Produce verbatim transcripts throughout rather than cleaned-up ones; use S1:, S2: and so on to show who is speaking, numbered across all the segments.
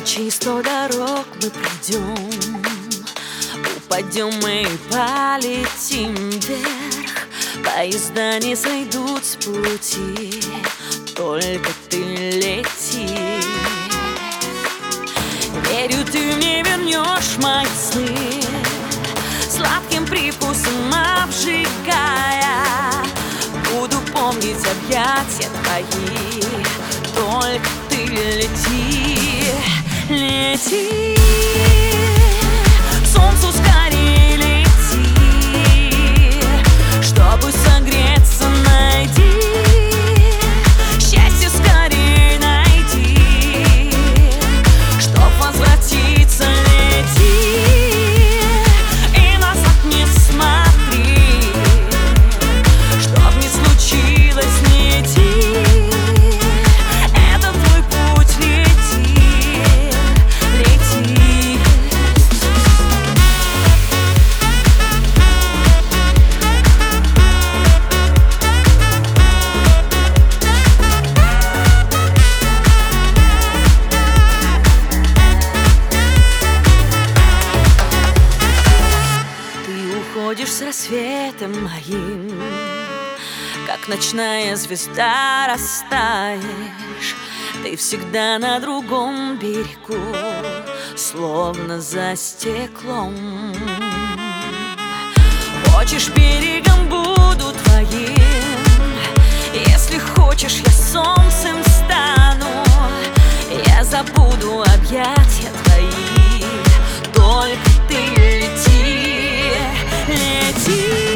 S1: Тысячи сто дорог мы пройдем, упадем мы и полетим вверх. Поезда не сойдут с пути, только ты лети. Верю, ты мне вернешь мои сны, сладким привкусом обжигая. Буду помнить объятия твои, только ты лети, лети. К солнцу скорее лети, чтобы согреться, найди. Счастье скорее найди, чтоб возвратиться, лети. И назад не смотри, чтоб не случилось, лети. Это твой путь, лети, лети. Ты уходишь с рассветом моим, как ночная звезда растаешь. Ты всегда на другом берегу, словно за стеклом. Хочешь, берегом буду твоим, если хочешь, я солнцем стану. Я забуду объятия твои, только ты лети, лети.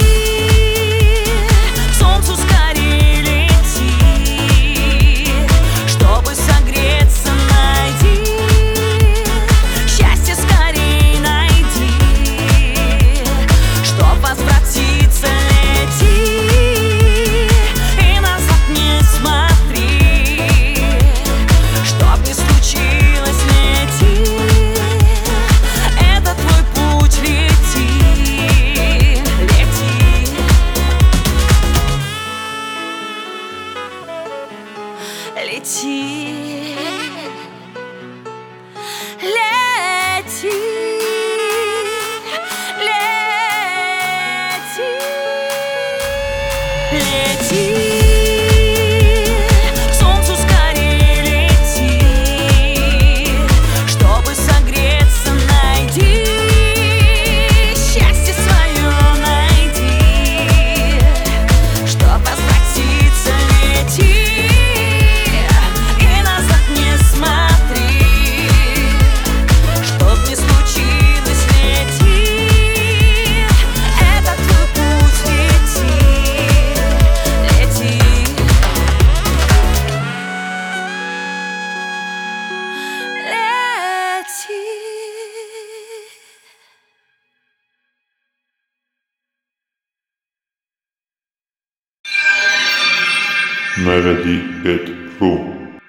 S1: Лети, лети, лети, лети. К солнцу скорее лети, чтобы согреться, найди. Счастье свое найди, чтоб возвратиться, лети.
S2: Melody dot ru